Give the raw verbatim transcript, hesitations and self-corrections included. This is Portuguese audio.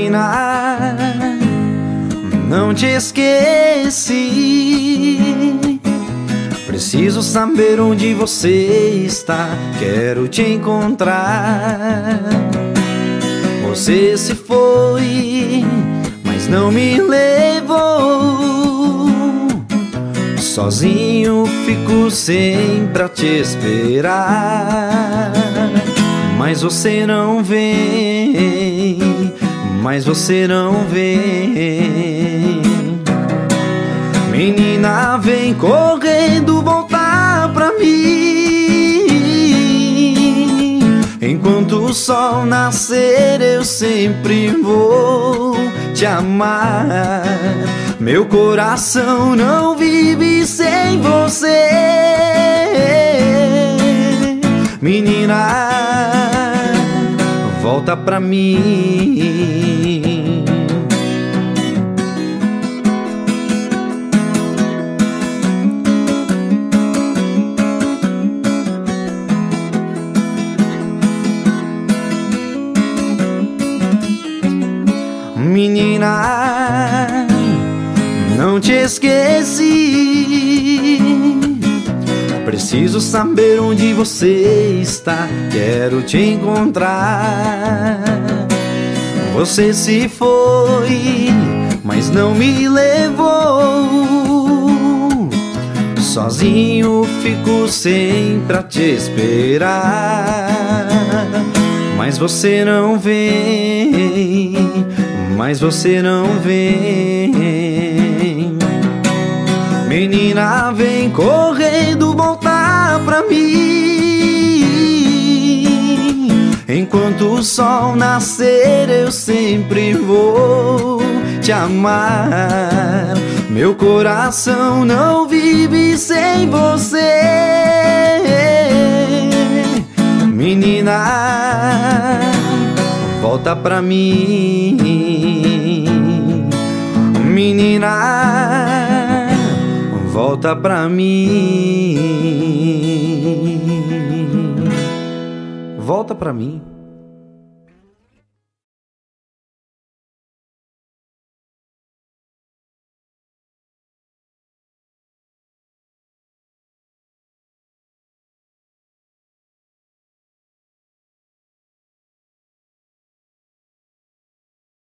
Menina, não te esqueci. Preciso saber onde você está, quero te encontrar. Você se foi, mas não me levou. Sozinho fico sempre a te esperar. Mas você não vem, mas você não vem. Menina, vem correndo voltar pra mim. Enquanto o sol nascer eu sempre vou te amar. Meu coração não vive sem você. Menina, volta pra mim. Menina, não te esqueci. Preciso saber onde você está, quero te encontrar. Você se foi, mas não me levou. Sozinho fico sempre a te esperar. Mas você não vem, mas você não vem. Menina, vem correndo voltar pra mim. Enquanto o sol nascer eu sempre vou te amar. Meu coração não vive sem você. Menina, volta pra mim. Menina, volta pra mim. Volta pra mim.